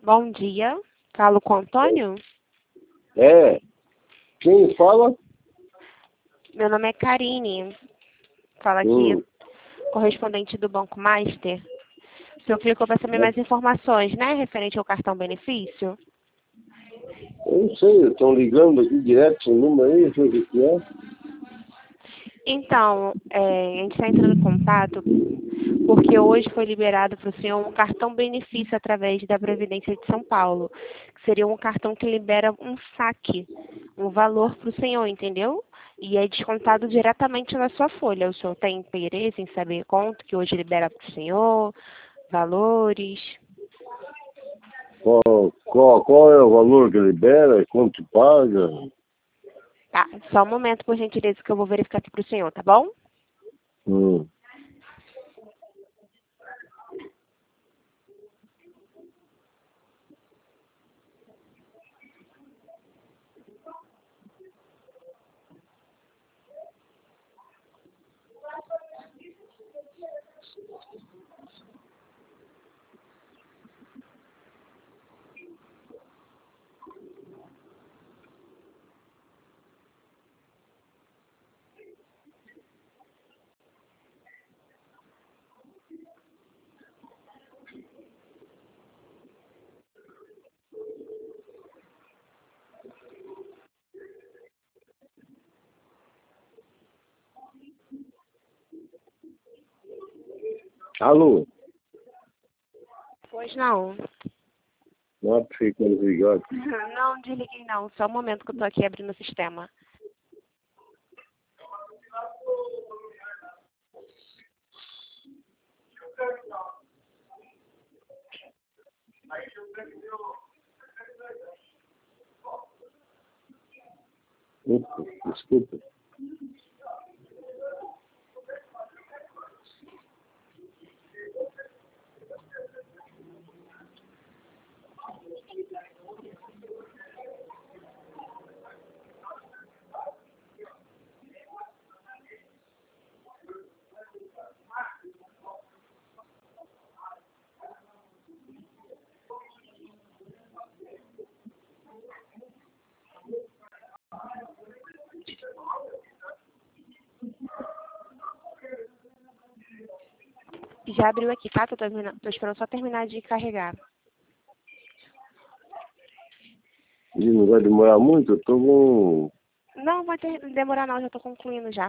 Bom dia. Falo com o Antônio? É. Quem fala? Meu nome é Karine. Fala aqui, Hum. correspondente do Banco Master. O senhor clicou para saber mais informações, né? Referente ao cartão benefício? Eu não sei, estão ligando aqui direto esse número aí, não sei o que é. Então, a gente está entrando em contato porque hoje foi liberado para o senhor um cartão benefício através da Previdência de São Paulo. Que seria um cartão que libera um saque, um valor para o senhor, entendeu? E é descontado diretamente na sua folha. O senhor tem interesse em saber quanto que hoje libera para o senhor, valores? Qual é o valor que libera? Quanto paga? Tá, só um momento, por gentileza, que eu vou verificar aqui para o senhor, tá bom? Hum. Alô? Pois não. Não, ficando ligado. Não desliguei não, só um momento que eu tô aqui abrindo o sistema. Desculpa. Já abriu aqui, tá? Tô esperando só terminar de carregar. E não vai demorar muito? Eu tô com... Não vai demorar não, já tô concluindo já.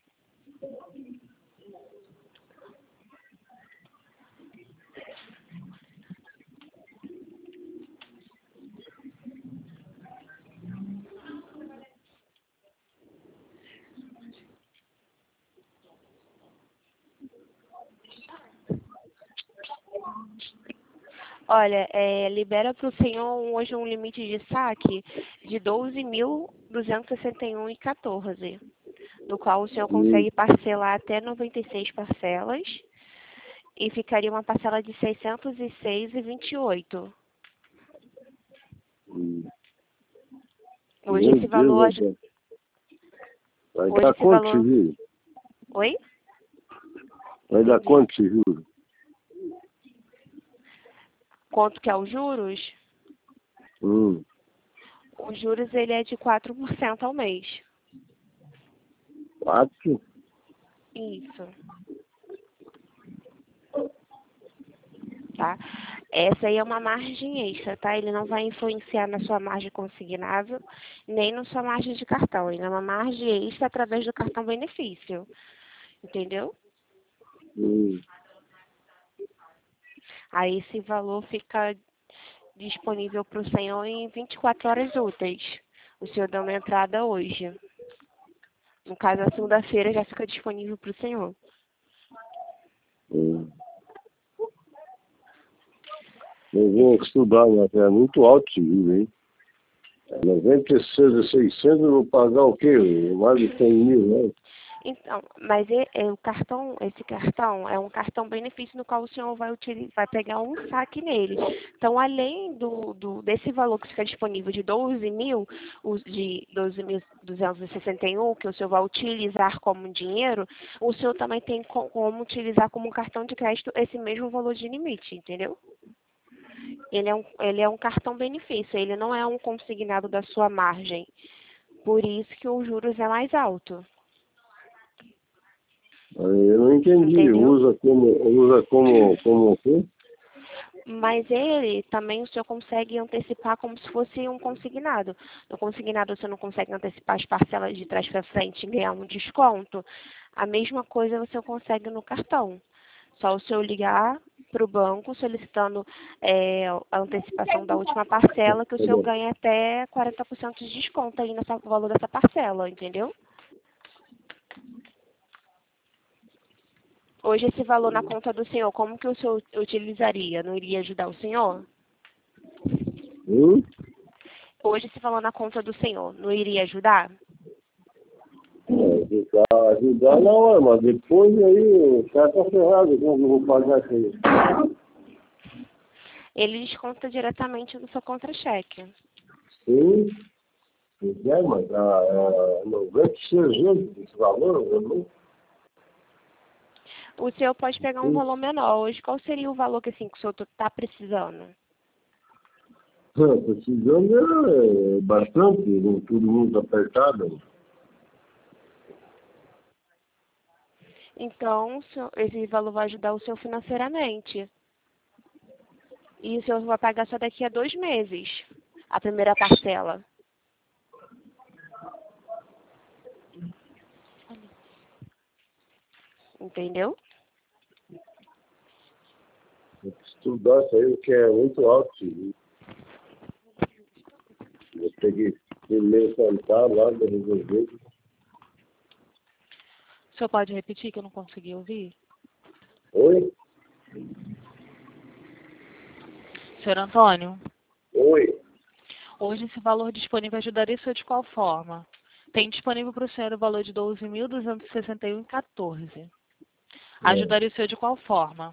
Olha, libera para o senhor hoje um limite de saque de 12.261,14, do qual o senhor Hum. consegue parcelar até 96 parcelas e ficaria uma parcela de 606,28. Hoje Meu esse valor, Deus, vai hoje dar esse quanto esse valor, juro? oi? Vai dar Entendi. quanto esse juro? Quanto que é os juros? Hum. Os juros ele é de 4% ao mês. 4? Isso. Tá? Essa aí é uma margem extra, tá? Ele não vai influenciar na sua margem consignável, nem na sua margem de cartão. Ele é uma margem extra através do cartão benefício. Entendeu? Hum. Aí esse valor fica disponível para o senhor em 24 horas úteis. O senhor dá uma entrada hoje. No caso, a segunda-feira já fica disponível para o senhor. Hum. Eu vou estudar, mas é muito alto esse juro, hein? 96 a 600, eu vou pagar o quê? Mais de 100 mil, né? Então, mas esse cartão é um cartão benefício no qual o senhor vai pegar um saque nele. Então, além desse valor que fica disponível de 12 mil, de 12.261, que o senhor vai utilizar como dinheiro, o senhor também tem como utilizar como cartão de crédito esse mesmo valor de limite, entendeu? Ele é um cartão benefício, ele não é um consignado da sua margem. Por isso que os juros é mais alto. Eu não entendi. Entendeu? Como o quê? Mas ele também o senhor consegue antecipar como se fosse um consignado. No consignado você não consegue antecipar as parcelas de trás para frente e ganhar um desconto. A mesma coisa você consegue no cartão. Só o senhor ligar para o banco solicitando a antecipação da última parcela, que o senhor ganha até 40% de desconto aí no valor dessa parcela, entendeu? Hoje esse valor na conta do senhor, como que o senhor utilizaria? Não iria ajudar o senhor? Hoje esse valor na conta do senhor, não iria ajudar? Ajudar na hora, mas depois aí o cara tá ferrado, como eu vou pagar aqui? Ele desconta diretamente do seu contra-cheque. Sim, mas 96 anos esse valor, não? O senhor pode pegar um valor menor. Hoje, qual seria o valor que, assim, que o senhor está precisando? Precisando é bastante, com tudo muito apertado. Então, esse valor vai ajudar o senhor financeiramente. E o senhor vai pagar só daqui a 2 meses, a primeira parcela. Entendeu? Tem que estudar isso aí, que é muito alto. Eu peguei primeiro sentar lá, de resolver. O senhor pode repetir que eu não consegui ouvir? Oi? Senhor Antônio, Oi? hoje esse valor disponível ajudaria o senhor de qual forma? Tem disponível para o senhor o valor de 12.261,14. Ajudaria o senhor de qual forma?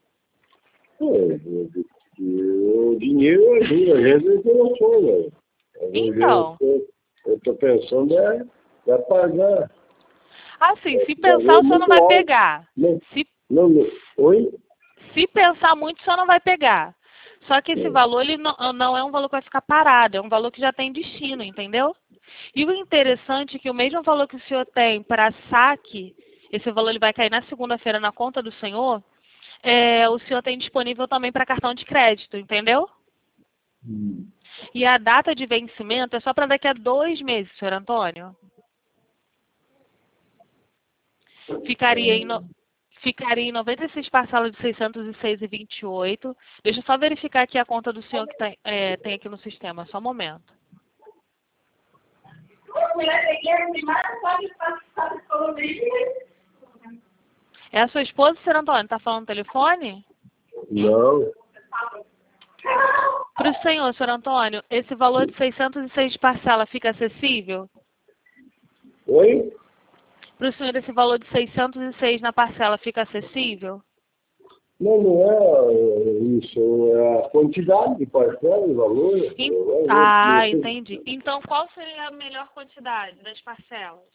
O dinheiro ajuda, a gente não telefona. Então, Eu estou pensando é pagar. assim, se pensar, o senhor não vai pegar. Oi? Se pensar muito, o senhor não vai pegar. Só que esse valor, ele não é um valor que vai ficar parado, é um valor que já tem destino, entendeu? E o interessante é que o mesmo valor que o senhor tem para saque, esse valor ele vai cair na segunda-feira na conta do senhor, o senhor tem disponível também para cartão de crédito, entendeu? E a data de vencimento é só para daqui a 2 meses, senhor Antônio. Ficaria em 96 parcelas de 606,28. Deixa eu só verificar aqui a conta do senhor que tem aqui no sistema. Só um momento. É a sua esposa, senhor Antônio? Está falando no telefone? Não. Para o senhor Antônio, esse valor de 606 de parcela fica acessível? Oi? Para o senhor, esse valor de 606 na parcela fica acessível? Não é isso, é a quantidade de parcela, o valor. Entendi. Então, qual seria a melhor quantidade das parcelas?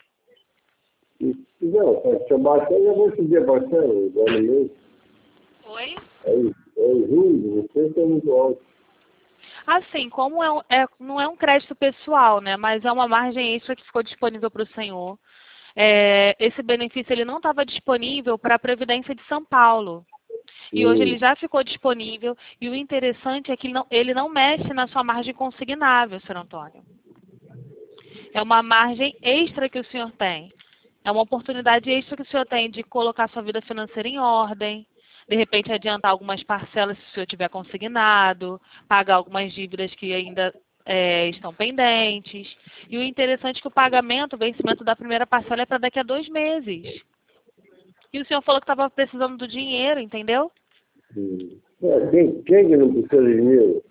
Não, se eu bater, eu vou pedir a parcela, igual no mês. Oi? É juros, você é muito alto. Assim, como não é um crédito pessoal, né? Mas é uma margem extra que ficou disponível para o senhor. Esse benefício ele não estava disponível para a Previdência de São Paulo. E hoje ele já ficou disponível. E o interessante é que ele não mexe na sua margem consignável, senhor Antônio. É uma margem extra que o senhor tem. É uma oportunidade extra que o senhor tem de colocar sua vida financeira em ordem. De repente adiantar algumas parcelas se o senhor tiver consignado. Pagar algumas dívidas que ainda estão pendentes. E o interessante é que o vencimento da primeira parcela é para daqui a 2 meses. E o senhor falou que estava precisando do dinheiro, entendeu? Quem que não precisa de dinheiro?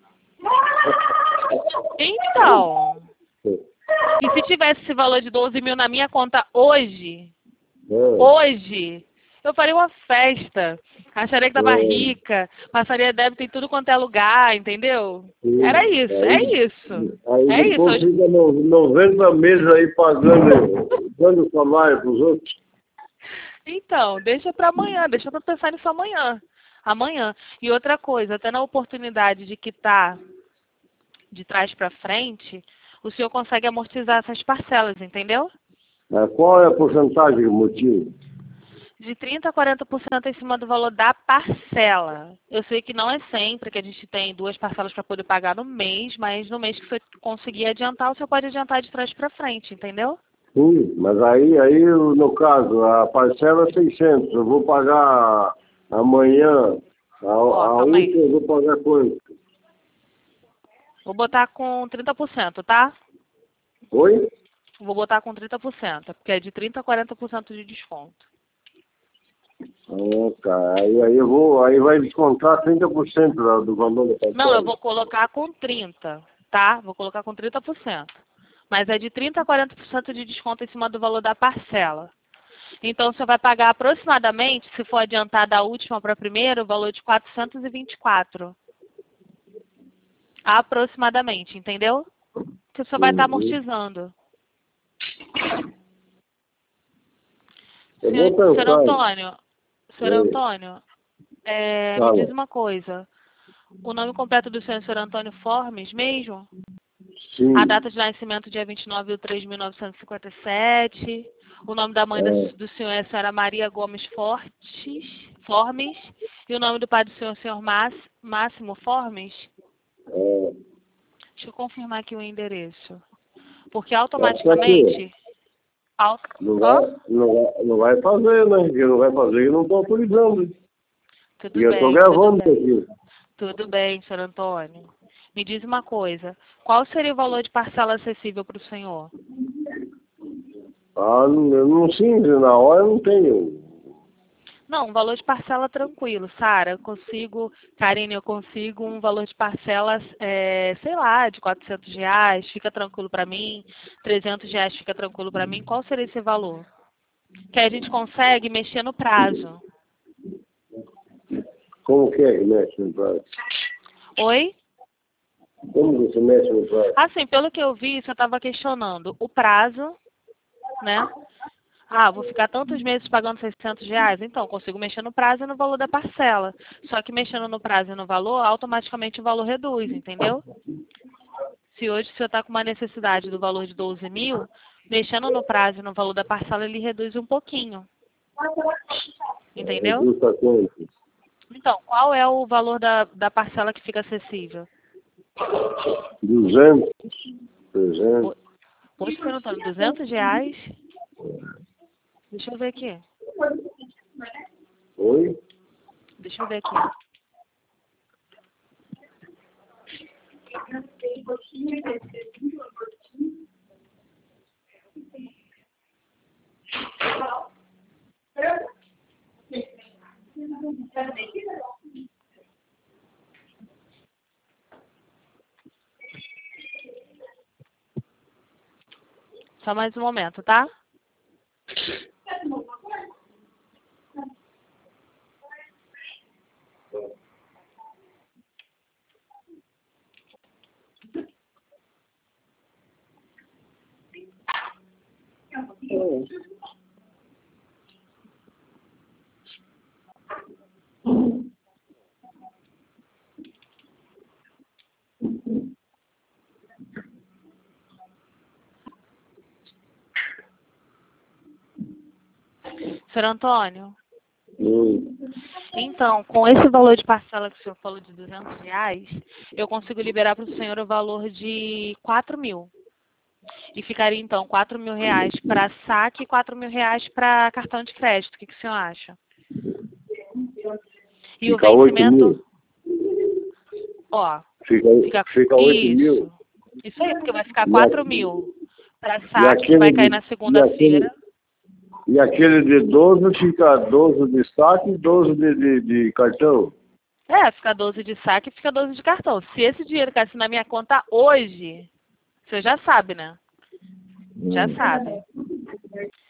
Então, e se tivesse esse valor de 12 mil na minha conta hoje, eu faria uma festa. Acharia que estava rica, passaria débito em tudo quanto é lugar, entendeu? Era isso, é isso. Aí depois fica 90 meses aí dando salário para os outros. Então, deixa para amanhã, deixa para pensar nisso amanhã. Amanhã. E outra coisa, até na oportunidade de quitar de trás para frente, o senhor consegue amortizar essas parcelas, entendeu? Qual é a porcentagem do motivo? De 30% a 40% em cima do valor da parcela. Eu sei que não é sempre que a gente tem 2 parcelas para poder pagar no mês, mas no mês que você conseguir adiantar, o senhor pode adiantar de trás para frente, entendeu? Sim, mas aí, no caso, a parcela é 600, eu vou pagar amanhã, a Calma aí. última eu vou pagar quanto? Vou botar com 30%, tá? Oi? Vou botar com 30%, porque é de 30% a 40% de desconto. Tá. Aí vai descontar 30% do valor da parcela. Não, eu vou colocar com 30%, tá? Vou colocar com 30%. Mas é de 30% a 40% de desconto em cima do valor da parcela. Então, você vai pagar aproximadamente, se for adiantar da última para a primeira, o valor de 424. Aproximadamente, entendeu? Que você vai estar amortizando. Eu vou pensar. Senhor Antônio, me diz uma coisa. O nome completo do senhor é Sr. Antônio Formes mesmo? Sim. A data de nascimento, dia 29/3/1957. O nome da mãe do senhor é a senhora Maria Gomes Formes. E o nome do pai do senhor é o senhor Máximo Formes? Deixa eu confirmar aqui o endereço. Porque automaticamente... Não vai fazer, né? Porque não vai fazer e não estou autorizando. Tudo E eu estou gravando aqui. Tudo bem, senhor Antônio. Me diz uma coisa. Qual seria o valor de parcela acessível para o senhor? Sim, na hora eu não tenho. Não, um valor de parcela tranquilo, Sara. Karine, eu consigo um valor de parcelas, sei lá, de R$ 400, fica tranquilo para mim. R$ 300 fica tranquilo para mim. Qual seria esse valor? Que a gente consegue mexer no prazo. Como que é que mexe no prazo? Oi? Como você mexe no prazo? Assim, pelo que eu vi, você estava questionando o prazo, né? Vou ficar tantos meses pagando R$ 600? Então, consigo mexer no prazo e no valor da parcela. Só que mexendo no prazo e no valor, automaticamente o valor reduz, entendeu? Se hoje o senhor está com uma necessidade do valor de 12 mil, mexendo no prazo e no valor da parcela, ele reduz um pouquinho. Entendeu? Reduz pra quanto? Então, qual é o valor da parcela que fica acessível? 200, 300. Poxa, senhor Antônio, R$ 200? Deixa eu ver aqui. Oi? Deixa eu ver aqui. Só mais um momento, tá? Senhor Antônio? Então, com esse valor de parcela que o senhor falou de R$ 200, eu consigo liberar para o senhor o valor de 4 mil. E ficaria, então, R$ 4.000 para saque e R$ 4.000 para cartão de crédito. O que o senhor acha? E fica o vencimento... 8 mil. Fica 8 mil. Isso aí, porque vai ficar 4 mil para saque, que vai cair na segunda-feira. E aquele de 12 fica 12 de saque e 12 de cartão? Fica 12 de saque e fica 12 de cartão. Se esse dinheiro caísse na minha conta hoje, você já sabe, né? Já sabe.